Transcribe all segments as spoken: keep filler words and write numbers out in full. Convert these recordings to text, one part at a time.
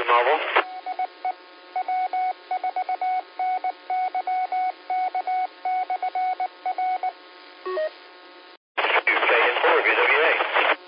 Mobile. K N four V W A.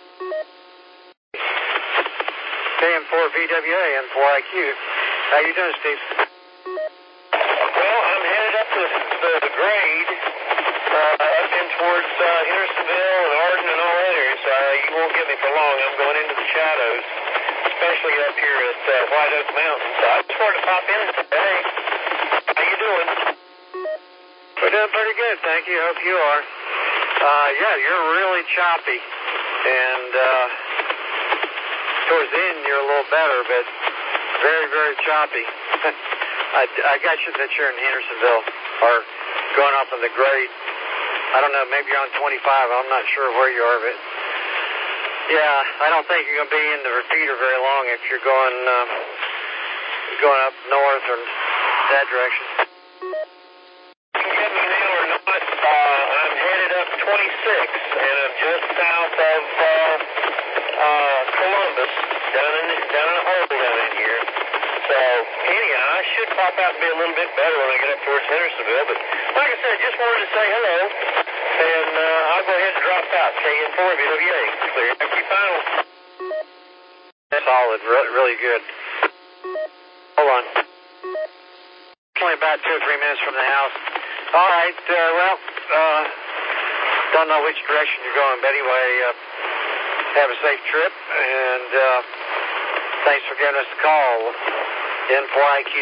K N four V W A and four I Q. How you doing, Steve? Well, I'm headed up to the, the grade, uh, up in towards uh, Hendersonville and Arden and all that area, so uh, you won't get me for long. I'm going into the shadows, especially up here at uh, White Oak Mountain. So I just wanted to pop in and say, hey, how you doing? We're doing pretty good, thank you. Hope you are. Uh, yeah, you're really choppy, and uh, towards the end you're a little better, but very, very choppy. I, I got you that you're in Hendersonville or going up in the grade. I don't know, maybe you're on twenty-five. I'm not sure where you are, but yeah, I don't think you're going to be in the repeater very long if you're going uh, going up north or that direction. You can get me now or not. Uh, I'm headed up twenty-six, and I'm just south of uh, uh, Columbus, down in down in a hole down in here. So, anyhow, I should pop out and be a little bit better when I get up towards Hendersonville. But, like I said, just wanted to say hello, and uh, I'll go ahead and drop out. K N four V W A, clear. F Q final. Solid, re- really good. Hold on. Only about two or three minutes from the house. All right, uh, well, uh, don't know which direction you're going, but anyway, uh, have a safe trip, and uh, thanks for giving us a call. N four I Q.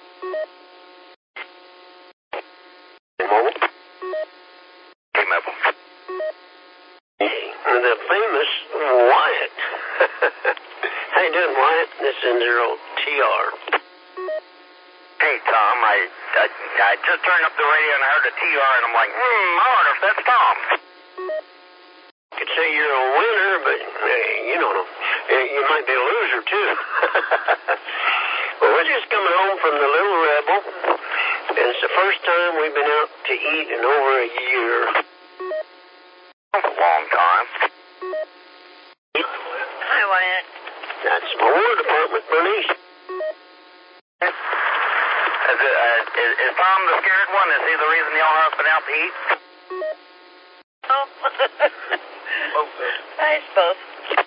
Mobile. T-Mobile. The famous Wyatt. How you doing, Wyatt? This is zero T R. Hey, Tom, I, I I just turned up the radio and I heard a T R, and I'm like, hmm, I wonder if that's Tom. Could say you're a winner, but, uh, you don't know. You might be a loser, too. Well, we're just coming home from the Little Rebel, and it's the first time we've been out to eat in over a year. That's a long time. Hi, Wyatt. That's my War Department, Bernice. Is, it, uh, is, is Tom the scared one? Is he the reason y'all have been out to eat? Oh. I suppose.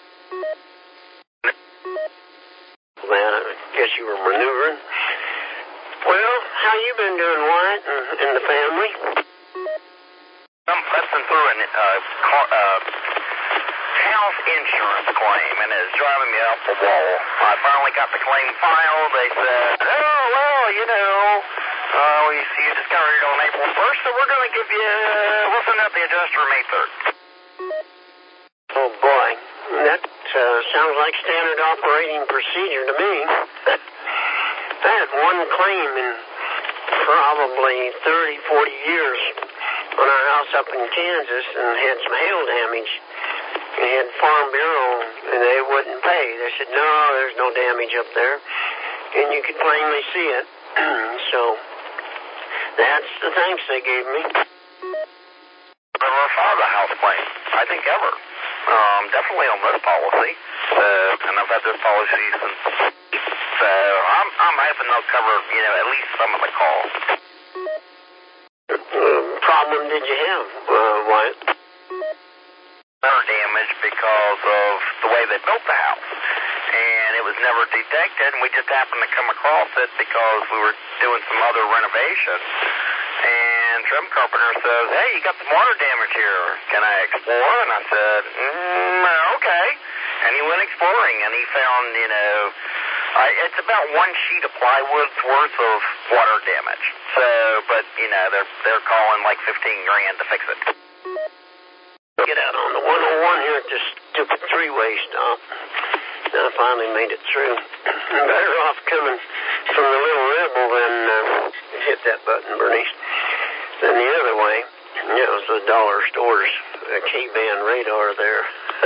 Man, I guess you were maneuvering. Well, how you been doing, Wyatt, and, and the family? I'm pressing through a uh, car, uh, house insurance claim, and it's driving me up the wall. I finally got the claim filed. They said, oh, well, you know, uh, we see you discovered it on April first, so we're going to give you, uh, we'll send out the adjuster May third. Oh, boy. That uh, sounds like standard operating procedure to me. I had one claim in probably thirty, forty years on our house up in Kansas and had some hail damage. We had Farm Bureau, and they wouldn't pay. They said, no, there's no damage up there. And you could plainly see it. So that's the thanks they gave me. Never filed a house claim, I think, ever. Um, definitely on this policy. So, and I've had this policy since. So, I'm I'm hoping they'll cover, you know, at least some of the costs. Uh, problem did you have, uh, Wyatt? Water damage because of the way they built the house. And it was never detected, and we just happened to come across it because we were doing some other renovation. And trim carpenter says, hey, you got some water damage here. Can I explore? And I said, mm, okay. And he went exploring, and he found, you know, uh, it's about one sheet of plywood's worth of water damage. So, but, you know, they're they're calling like fifteen grand to fix it. Get out on the one oh one here at this stupid three-way stop. I finally made it through. Better off coming from the Little Rebel than uh, hit that button, Bernice, than the other way. You know, it's the dollar stores, uh, K-band radar there.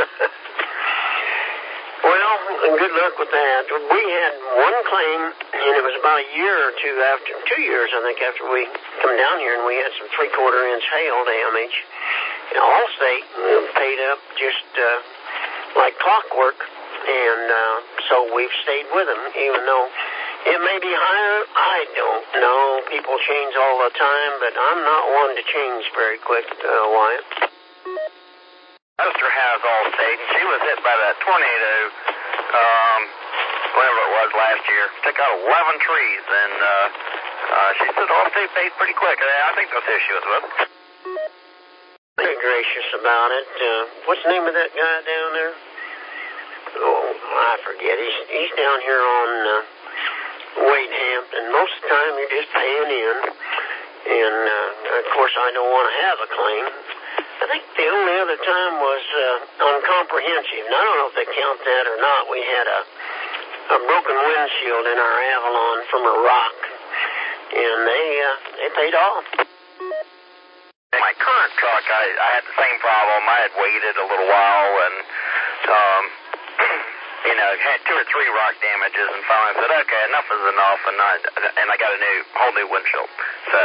Well, good luck with that. We had one claim, and it was about a year or two after, two years, I think, after we come down here, and we had some three-quarter inch hail damage. And Allstate paid up just uh, like clockwork. and uh, so we've stayed with them, even though it may be higher. I don't know. People change all the time, but I'm not one to change very quick, uh, Wyatt. Sister has Allstate, and she was hit by that tornado, um, whatever it was last year. Took out eleven trees, and uh, uh, she said Allstate paid pretty quick. I think that's who she was with. Very gracious about it. Uh, what's the name of that guy down there? Oh, I forget. He's he's down here on uh, Wade Hampton. Most of the time, you're just paying in, and uh, of course, I don't want to have a claim. I think the only other time was uh, on comprehensive, and I don't know if they count that or not. We had a a broken windshield in our Avalon from a rock, and they uh, they paid off. My current truck, I, I had the same problem. I had waited a little while, and um, you know, had two or three rock damages, and finally said, okay, enough is enough, and I and I got a new whole new windshield. So.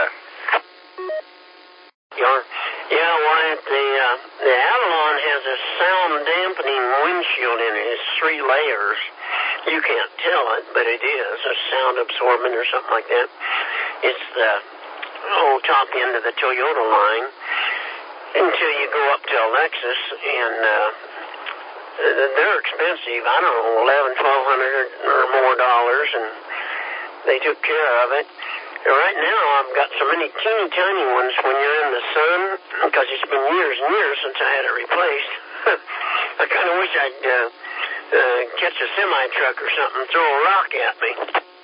You're, yeah, Wyatt, the, uh, the Avalon has a sound dampening windshield in it. It's three layers. You can't tell it, but it is a sound absorbent or something like that. It's the oh, top end of the Toyota line until you go up to a Lexus, and uh, they're expensive. I don't know, eleven, twelve hundred or more dollars, and they took care of it. Right now, I've got so many teeny tiny ones when you're in the sun, because it's been years and years since I had it replaced. I kind of wish I'd uh, uh, catch a semi-truck or something and throw a rock at me.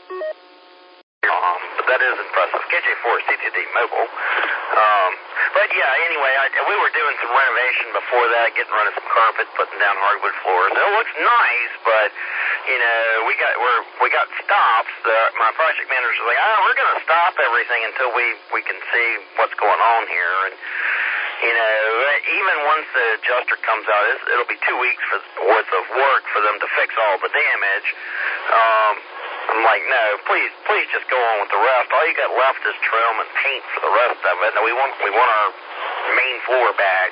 Um, but that is impressive. K J four C T D Mobile. Um, but yeah, anyway, I, we were doing some renovation before that, getting rid of some carpet, putting down hardwood floors. It looks nice, but you know, we got we're we got stops. The, my project manager was like, "Oh, we're going to stop everything until we we can see what's going on here." And you know, even once the adjuster comes out, it's, it'll be two weeks for, worth of work for them to fix all the damage. Um, I'm like, no, please, please just go on with the rest. All you got left is trim and paint for the rest of it. And we want, we want our main floor back.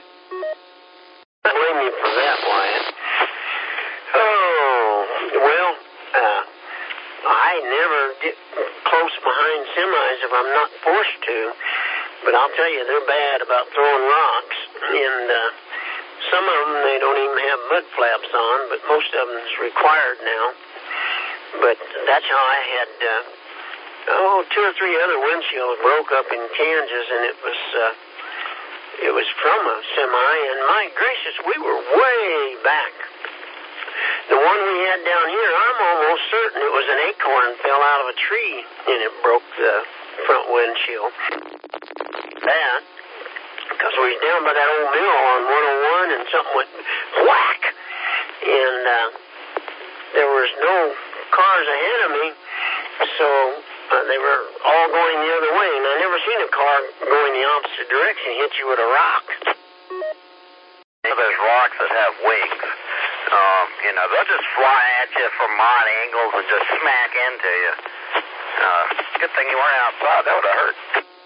I blame you for that, Wyatt. Oh, well, uh, I never get close behind semis if I'm not forced to. But I'll tell you, they're bad about throwing rocks. And uh, some of them, they don't even have mud flaps on, but most of them is required now. But that's how I had, uh, oh, two or three other windshields broke up in Kansas, and it was, uh, it was from a semi, and my gracious, we were way back. The one we had down here, I'm almost certain it was an acorn fell out of a tree, and it broke the front windshield. That, because we was down by that old mill on one oh one, and something went whack, and uh, there was no cars ahead of me, so uh, they were all going the other way, and I never seen a car going the opposite direction hit you with a rock. Those rocks that have wings, um, you know, they'll just fly at you from odd angles and just smack into you. Uh, good thing you weren't outside. That would have hurt.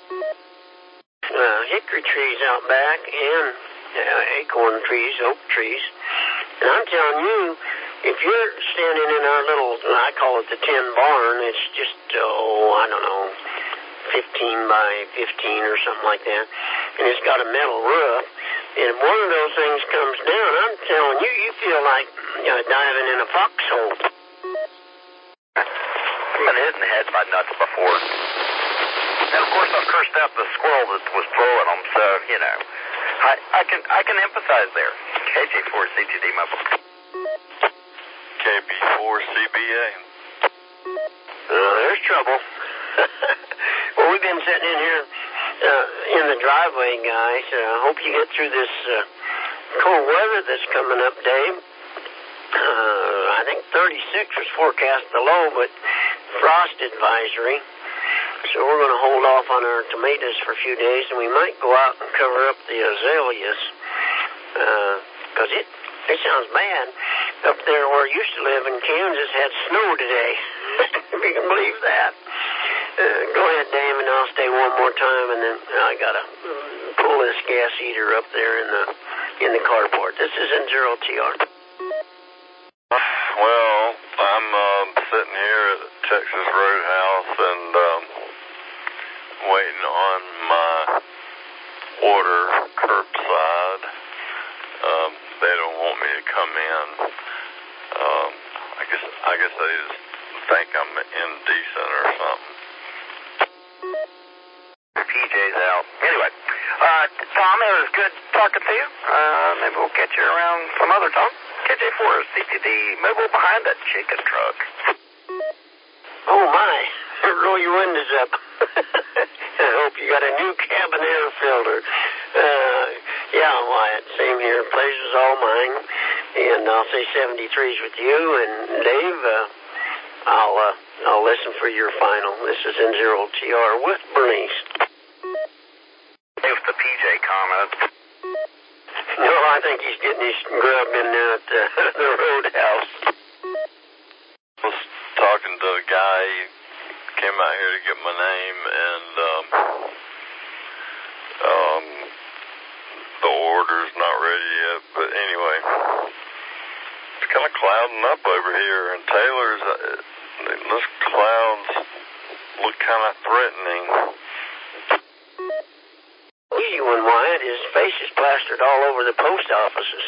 Uh, hickory trees out back and uh, acorn trees, oak trees. And I'm telling you, if you're standing in our little, I call it the tin barn, it's just, oh, I don't know, fifteen by fifteen or something like that, and it's got a metal roof, and if one of those things comes down, I'm telling you, you feel like you know, diving in a foxhole. I've been hit in the head by nuts before. And of course I've cursed out the squirrel that was throwing them, so, you know, I, I can I can empathize there. K J four C T D Mobile. K B four C B A. Uh, there's trouble. Well, we've been sitting in here uh, in the driveway, guys. I uh, hope you get through this uh, cold weather that's coming up, Dave. Uh, I think thirty-six was forecast the low, but frost advisory. So we're going to hold off on our tomatoes for a few days, and we might go out and cover up the azaleas. Because uh, it, it sounds bad. Up there where I used to live in Kansas had snow today. If you can believe that. Uh, go ahead, Dave, and I'll stay one more time, and then I got to pull this gas heater up there in the in the carport. This is N zero T R. All Well, I'm um, sitting here at Texas Roadhouse and um, waiting on my order curbside. Um, they don't want me to come in. Um, I guess I guess they just think I'm indecent or something. P J's out. Anyway, uh, Tom, it was good talking to you. Uh, maybe we'll catch you around some other time. K J four, C T D, mobile behind that chicken truck. Oh, my. Roll your windows up. I hope you got a new cabin air filter. Uh, yeah, Wyatt, same here. Pleasure's all mine. And I'll say seventy-threes with you. And Dave, uh, I'll, uh, I'll listen for your final. This is N zero T R with Bernice. If the P J comment. No, I think he's getting his grub in there at the, the roadhouse. I was talking to a guy. He came out here to get my name, and um, um, the order's not ready yet. But anyway, it's kind of clouding up over here, and Taylor's, uh, those clouds look kind of threatening. Easy one, Wyatt. His face is plastered all over the post offices.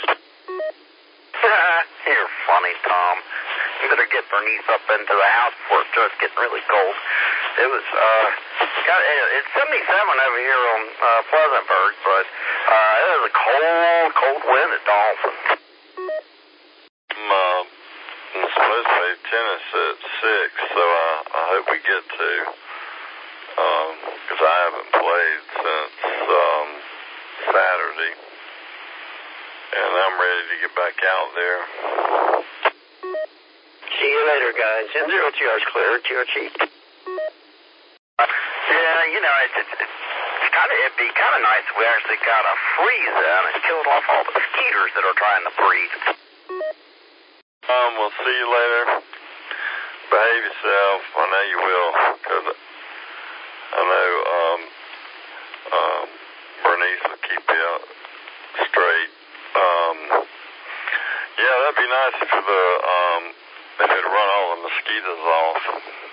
You're funny, Tom. You better get Bernice up into the house before it starts getting really cold. It was, uh, got, it's seventy-seven over here on uh, Pleasantburg, but uh, it was a cold, cold wind at Dolphin. I'm, uh, I'm supposed to play tennis at six, so I, I hope we get to. Um, because I haven't played since um, Saturday, and I'm ready to get back out there. See you later, guys. N zero T R's clear. T R cheap. Yeah, you know, it, it, it's kind of, it'd be kind of nice if we actually got a freeze in and killed off all the mosquitoes that are trying to breed. Um, we'll see you later. Behave yourself. I know you will, because I know um, um, Bernice will keep you straight. Um, yeah, that'd be nice if the um, if it'd run all the mosquitoes off.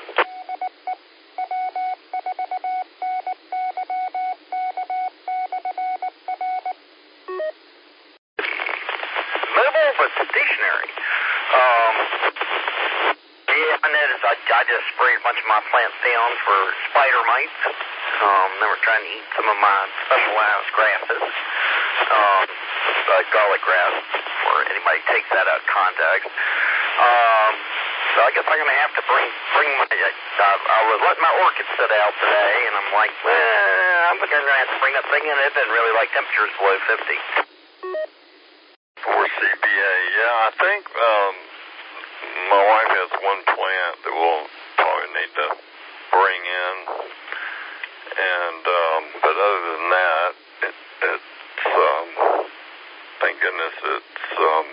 Mobile but stationary. Um, yeah, I noticed I, I just sprayed a bunch of my plants down for spider mites. Um, they were trying to eat some of my specialized grasses. Um, uh, garlic grass, for anybody takes that out of context. Um, so I guess I'm going to have to bring, bring my, uh, I was letting my orchids sit out today, and I'm like, well, I'm going to have to bring that thing in. It didn't really like temperatures below fifty. For C B A, yeah, I think um, my wife has one plant that we'll probably need to bring in, and um, but other than that, it, it's um, thank goodness it's um,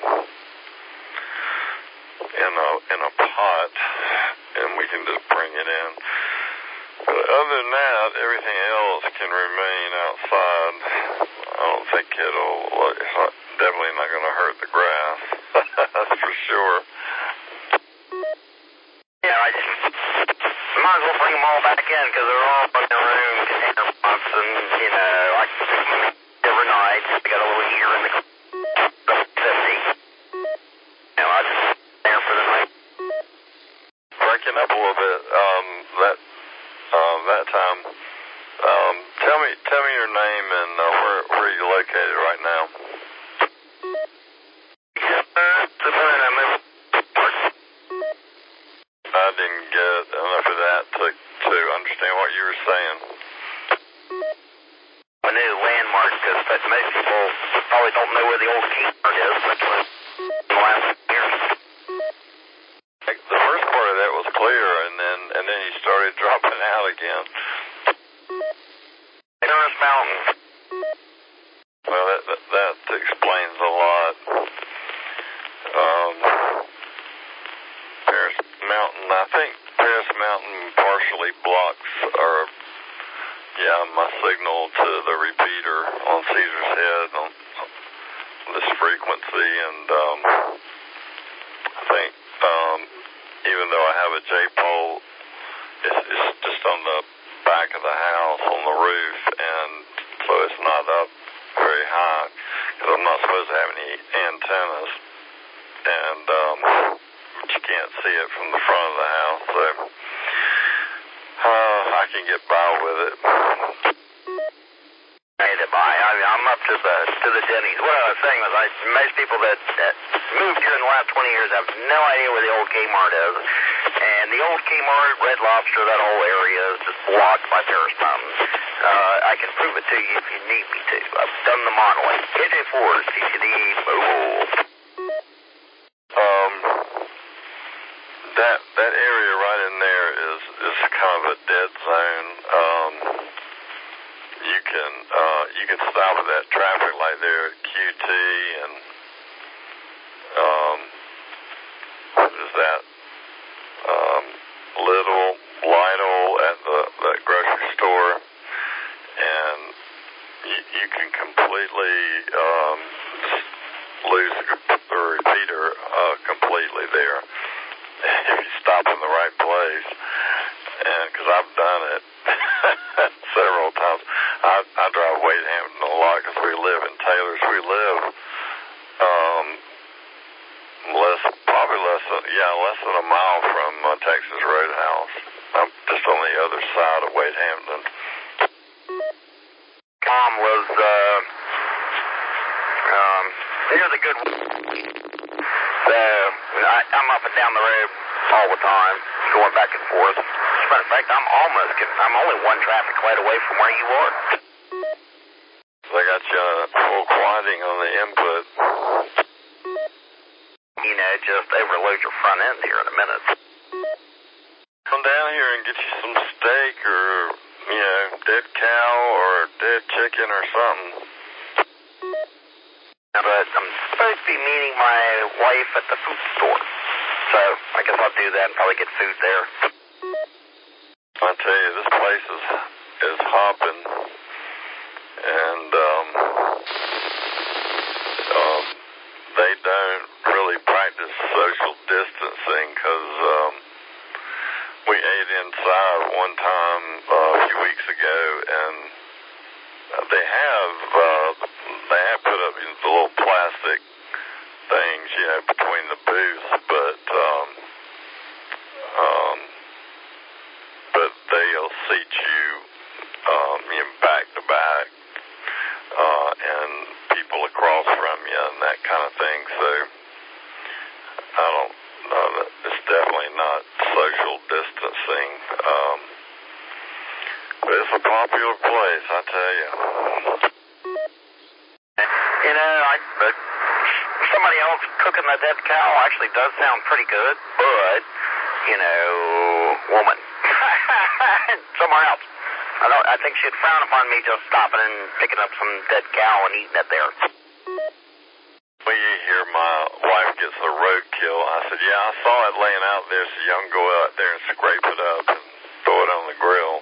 in a in a pot, and we can just bring it in. But other than that, everything else can remain outside. I don't think it'll. It's not, definitely not going to hurt the grass. That's for sure. Yeah, I just might as well bring them all back in because they're all in their own container pumps, and you know, like every night we got a little heater in the fifty. You know, I just there for the night. Breaking up a little bit. Um, that um, that time. Um, tell me, tell me your name and uh, where where are you located right now? I didn't get enough of that to to understand what you were saying. A new landmark, because most people probably don't know where the old Kmart is, but in the last years. The first part of that was clear, and then and then you started dropping out again. Paris Mountain. Well, that that, that explains a lot. Um, Paris Mountain, I think Paris Mountain partially blocks, or yeah, my signal to the repeater on Caesar's Head on this frequency, and um, I think I have a J-pole. It's, it's just on the back of the house on the roof, and so it's not up very high because I'm not supposed to have any antennas, and um, you can't see it from the front of the house, so uh, I can get by with it. Made it by. I mean, I'm up to the to the Denny's. What I was saying was, I, most people that, that moved here in the last twenty years have no idea where the old Kmart is. And the old Kmart, Red Lobster, that whole area is just blocked by Paris Mountain. Uh, I can prove it to you if you need me to. I've done the modeling. K J four, C C D, mobile. Um, that that area right in there is is kind of a dead zone. Um, you can uh, you can stop at that traffic light there at Q T and um, what is that? Um, Little Lidl at the, the grocery store, and you, you can completely um, lose the repeater uh, completely there if you stop in the right place. And because I've done it several times, I, I drive Wade Hampton a lot because we live in Taylors. We live um, less, probably less than, yeah, less than a mile from uh, Texas Roadhouse. I'm just on the other side of Wade Hampton. Mom was uh, um, near the good. So I, I'm up and down the road all the time, going back and forth. As a matter of fact, I'm almost getting, I'm only one traffic light away from where you are. They got you uh, full quieting on the input. You know, just overload your front end here in a minute. Come down here and get you some steak or, you know, dead cow or dead chicken or something. But I'm supposed to be meeting my wife at the food store. So I guess I'll do that and probably get food there. I tell you, this place is, is hopping. And, um, um, they don't really practice social distancing because, um, we ate inside one time uh, a few weeks ago, and they have uh, they have put up the little plastic things, you know, between the booths, but um, um, but they'll seat you, um, you know, back to back, uh, and people across from you and that kind of thing. So I don't. Uh, it's definitely not social distancing, um, but it's a popular place, I tell you. You know, I, but somebody else cooking the dead cow actually does sound pretty good, but, you know, woman, somewhere else. I don't. I think she'd frown upon me just stopping and picking up some dead cow and eating it there. Well, you hear my wife gets the roadkill. I said, yeah, I saw it laying out there, so y'all can go out there and scrape it up and throw it on the grill.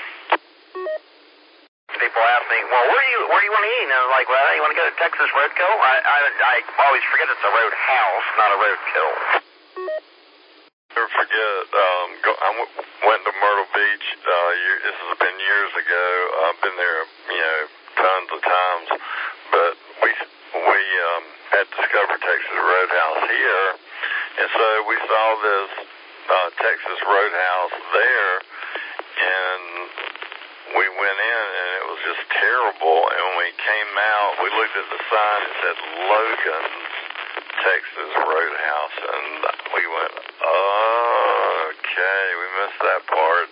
People ask me, well, where do you where do you want to eat? And I was like, well, you want to go to Texas Roadkill? I, I, I always forget it's a roadhouse, not a roadkill. Never forget, um, go, I w- went to Myrtle Beach. Uh, year, this has been years ago. I've been there, you know, tons of times, but we we um, had discovered Texas Roadhouse here, and so we saw this uh, Texas Roadhouse there, and we went in, and it was just terrible. And when we came out, we looked at the sign. It said Logan's Texas Roadhouse, and we went, oh, okay, we missed that part.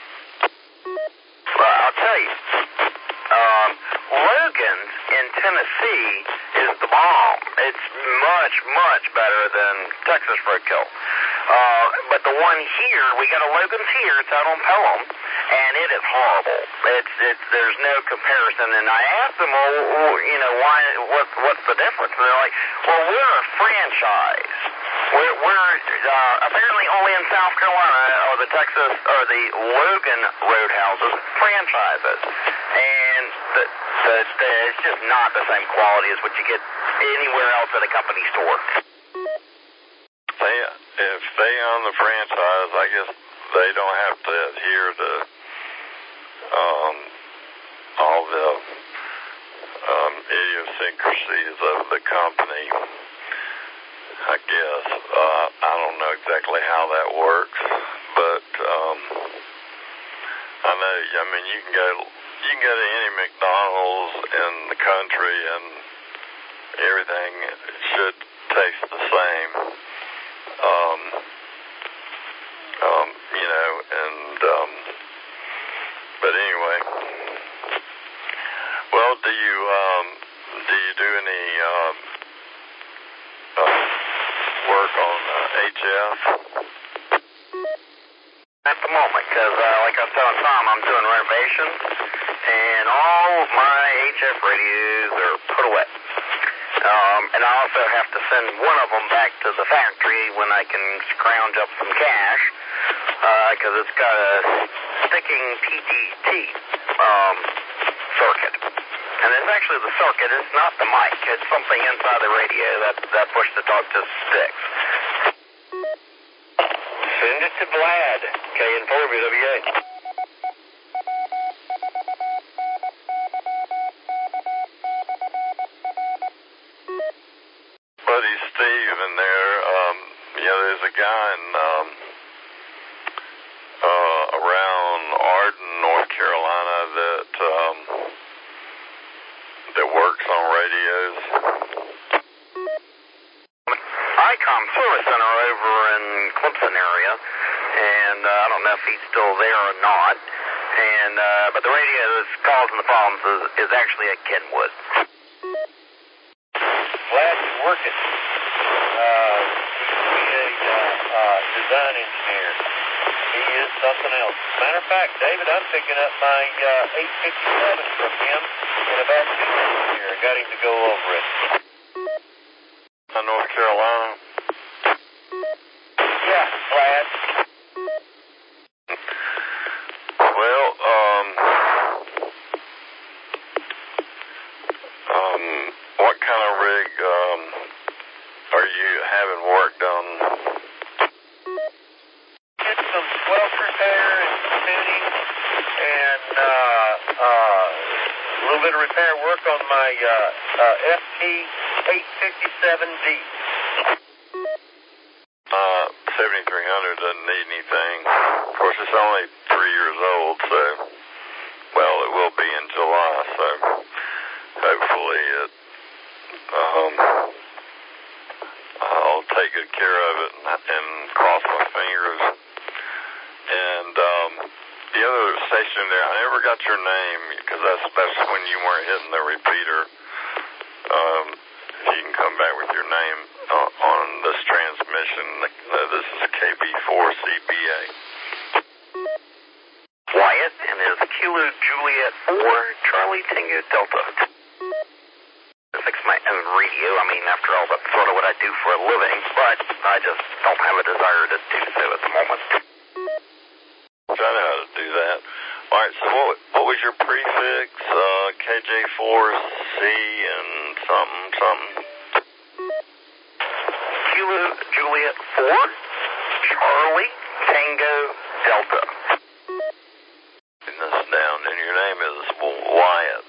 Well, I'll tell you, um, Logan's in Tennessee is the bomb. It's much, much better than Texas Roadkill. Uh, but the one here, we got a Logan's here. It's out on Pelham, and it is horrible. It's, it's, there's no comparison. And I asked them, well, you know, why? What, what's the difference? And they're like, well, we're a franchise. We're, we're uh, apparently only in South Carolina are the Texas or the Logan Roadhouses franchises, and the, the, the, it's just not the same quality as what you get anywhere else at a company store. They if they own the franchise, I guess they don't have to adhere to um, all the um, idiosyncrasies of the company, I guess. Uh, I don't know exactly how that works, but um, I know, I mean, you can go, you can go to any McDonald's in the country and everything should taste the same. Um, um, you know, and, um, but anyway, well, do you, um, do you do any, um, uh, work on uh, H F? At the moment, because uh, like I was telling Tom, I'm doing renovations, and all of my H F radios are put away. Um, and I also have to send one of them back to the factory when I can scrounge up some cash, because uh, it's got a sticking P D T um, circuit. And it's actually the circuit, it's not the mic. It's something inside the radio that, that push to talk just sticks. Send it to Vlad, K N four V W A. Buddy Steve in there, um, you know, there's a guy in, um, uh, around Arden, North Carolina that, um, that works on radios. ICOM Service Center over in Clemson area, and uh, I don't know if he's still there or not. And uh, but the radio that's causing the problems is, is actually at Kenwood. Vlad is working. Uh, he's a uh, uh, design engineer. He is something else. Matter of fact, David, I'm picking up my uh, eight fifty-seven from him in about two minutes here. I got him to go over it. Uh, North Carolina. Yeah, Vlad. Well, um, um, what kind of rig, um, are you having work done? Did some squelch repair and tuning and, uh, uh, a little bit of repair work on my, uh, uh, F T eight fifty-seven D. Uh, seventy-three hundred doesn't need anything. Of course, it's only three years old, so, well, it will be in July, so hopefully it, um, I'll take good care of it and, and cross my fingers. And, um, the other station there, I never got your name, because that's, that's when you weren't hitting the repeater. Um, if you can come back with your name uh, on this transmission, uh, this is K B four C B A. Wyatt, and is Kilo Juliet four, Charlie Tango Delta. Fix my own radio. I mean, after all, that's sort of what I do for a living, but I just don't have a desire to do so at the moment. I know how to do that. All right, so what, what was your prefix? Uh, K J four C and something, something? Kilo Juliet four, Charlie Tango Delta. Putting this down, and your name is Wyatt.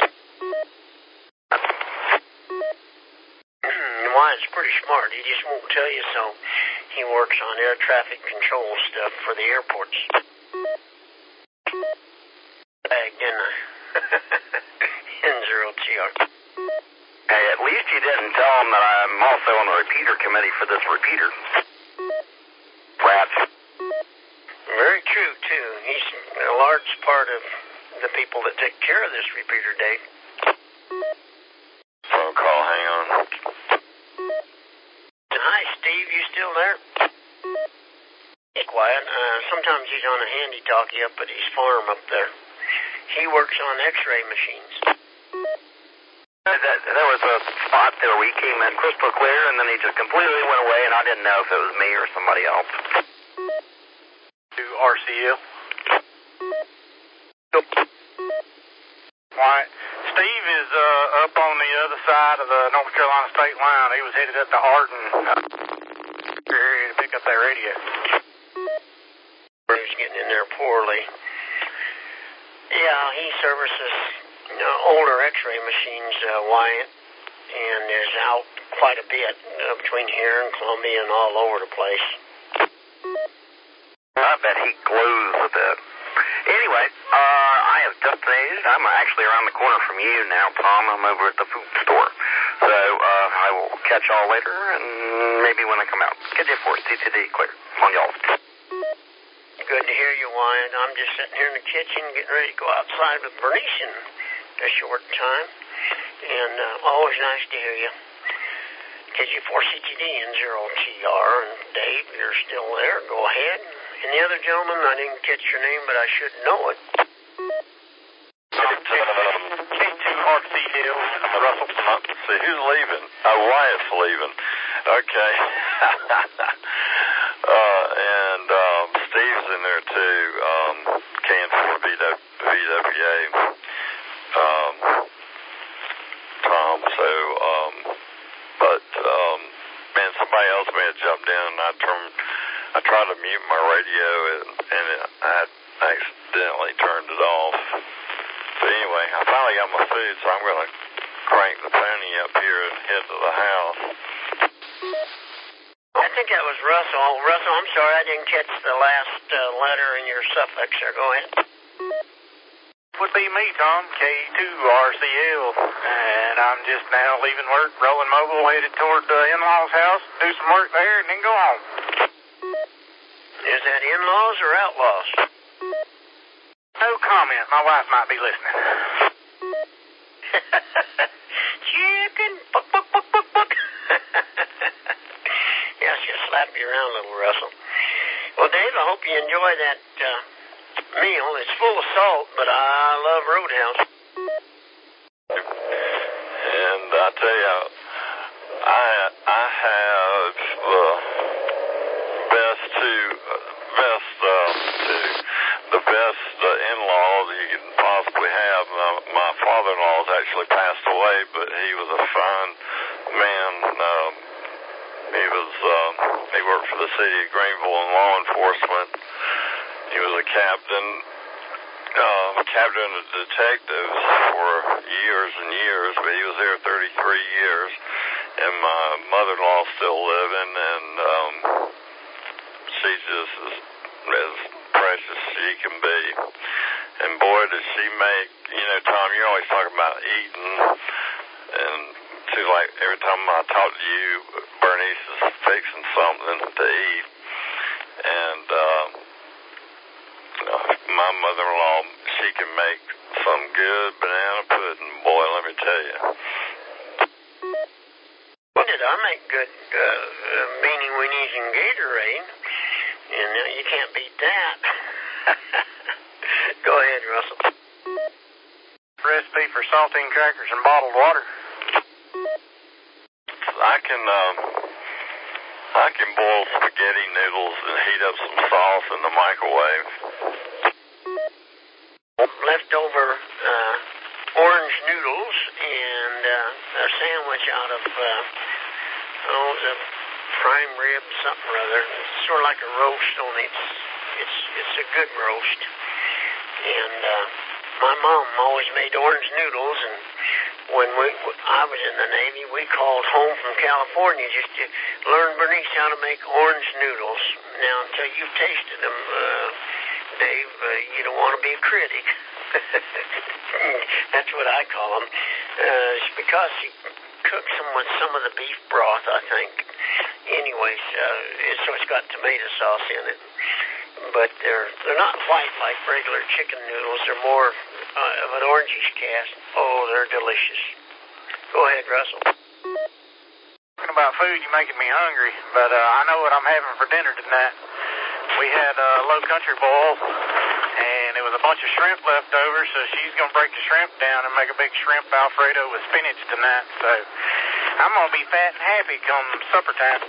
Wyatt's pretty smart. He just won't tell you so. He works on air traffic control stuff for the airports. Bag, didn't I? N zero T R. Hey, at least you didn't tell him that I'm also on the repeater committee for this repeater. Rats. Very true, too. He's a large part of the people that take care of this repeater, Dave. Phone call, hang on. Hi, Steve. You still there? Hey, quiet. Uh, sometimes he's on a handy-talkie up at his farm up there. He works on X-ray machines. That, there was a spot there where he came in crystal clear, and then he just completely went away, and I didn't know if it was me or somebody else. To R C U. Nope. Why, Steve is uh, up on the side of the North Carolina state line. He was headed up to Arden area to pick up that radio. He's getting in there poorly. Yeah, he services uh, older X-ray machines, uh, Wyatt, and is out quite a bit uh, between here and Columbia and all over the place. I bet he glows a bit. Anyway, uh, I have just made it. I'm actually around the corner from you now, Tom. I'm over at the food store. So uh, I will catch y'all later, and maybe when I come out. K J four, C T D, clear. On y'all. Good to hear you, Wyatt. I'm just sitting here in the kitchen getting ready to go outside with Bernice in a short time. And uh, always nice to hear you. K J four C T D and zero T R. And Dave, you're still there. Go ahead. And the other gentleman, I didn't catch your name, but I should know it. K two R C Hill, Russell. See, who's leaving? Oh, Wyatt's leaving. Okay. uh, and um, Steve's in there too. Um, Can for V W A. Um, Tom. So, um, but um, man, somebody else may have jumped in, and I turned. I tried to mute my radio, and, and it, I accidentally turned it off. But anyway, I finally got my food, so I'm going to crank the pony up here and head to the house. I think that was Russell. Russell, I'm sorry, I didn't catch the last uh, letter in your suffix there. Go ahead. Would be me, Tom, K two R C L, and I'm just now leaving work, rolling mobile, headed toward the in-laws' house, do some work there, and then go home. Is that in-laws or outlaws? No comment. My wife might be listening. Chicken. Buck, buck, buck, buck, buck. Yeah, she'll slap you around, little Russell. Well, Dave, I hope you enjoy that uh, meal. It's full of salt, but I love Roadhouse. And I tell you, I I have the best two, best um, two, the best uh, in-laws you can possibly have. My, my father-in-law has actually passed away, but he was a fine man. Um, he was um, he worked for the city of Greenville in law enforcement. He was a captain, uh, captain of detectives for years and years, but he was there thirty-three years. And my mother-in-law still living, and um, she's just as, as precious as she can be. And boy, does she make, you know, Tom, you're always talking about eating, and she's like, every time I talk to you, Bernice is fixing something to eat. And um, my mother-in-law, she can make some good banana pudding, boy, let me tell you. What did I make good uh, uh, beanie weenies and Gatorade? And uh, you can't beat that. Go ahead, Russell. Recipe for saltine crackers and bottled water. I can um, I can boil spaghetti noodles and heat up some sauce in the microwave. Leftover uh, orange noodles and uh, a sandwich out of uh, oh, the prime rib something or other. It's sort of like a roast, only it's it's it's a good roast. And uh, my mom always made orange noodles, and when we I was in the Navy, we called home from California just to learn Bernice how to make orange noodles. Now, until you've tasted them, uh, Dave, uh, you don't want to be a critic. That's what I call them. Uh, it's because she cooks them with some of the beef broth, I think. Anyways, uh, it, so it's got tomato sauce in it. But they're they're not white like regular chicken noodles. They're more uh, of an orangish cast. Oh, they're delicious. Go ahead, Russell. Talking about food, you're making me hungry, but uh, I know what I'm having for dinner tonight. We had a uh, low country boil, and it was a bunch of shrimp left over, so she's going to break the shrimp down and make a big shrimp Alfredo with spinach tonight. So I'm going to be fat and happy come supper time.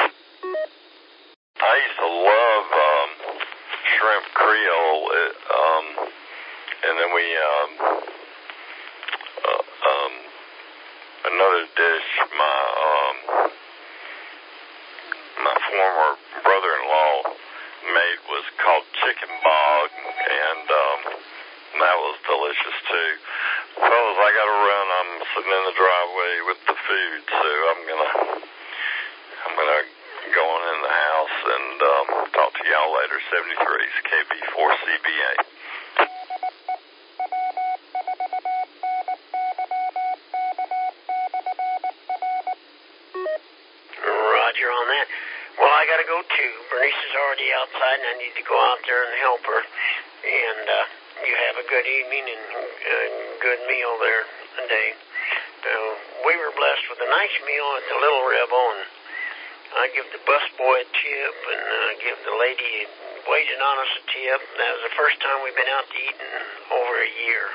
I used to love um, shrimp Creole, it, um, and then we, um, uh, um, another dish, my, um, my former brother brother-in-law made was called chicken bog, and um, that was delicious too. Fellas, I gotta run. I'm sitting in the driveway with the food, so I'm gonna I'm gonna go on in the house and um, talk to y'all later. seventy-three is K B four C B A. Roger on that. Well, I got to go too. Bernice is already outside, and I need to go out there and help her. And uh, you have a good evening and a good meal there today. Uh, we were blessed with a nice meal at the Little Rebel, and I give the busboy a tip, and uh, give the lady waiting on us a tip. That was the first time we've been out to eat in over a year.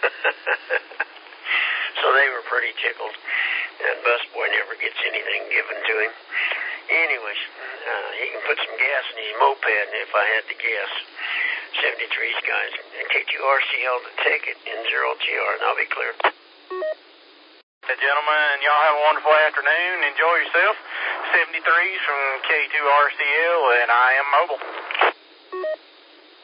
So they were pretty tickled. That busboy never gets anything given to him. Anyways, uh, he can put some gas in his moped if I had to guess. seventy-three's guys. K two R C L the ticket in zero G R, and I'll be clear. Hey, gentlemen, y'all have a wonderful afternoon. Enjoy yourself. seventy-three's from K two R C L, and I am mobile.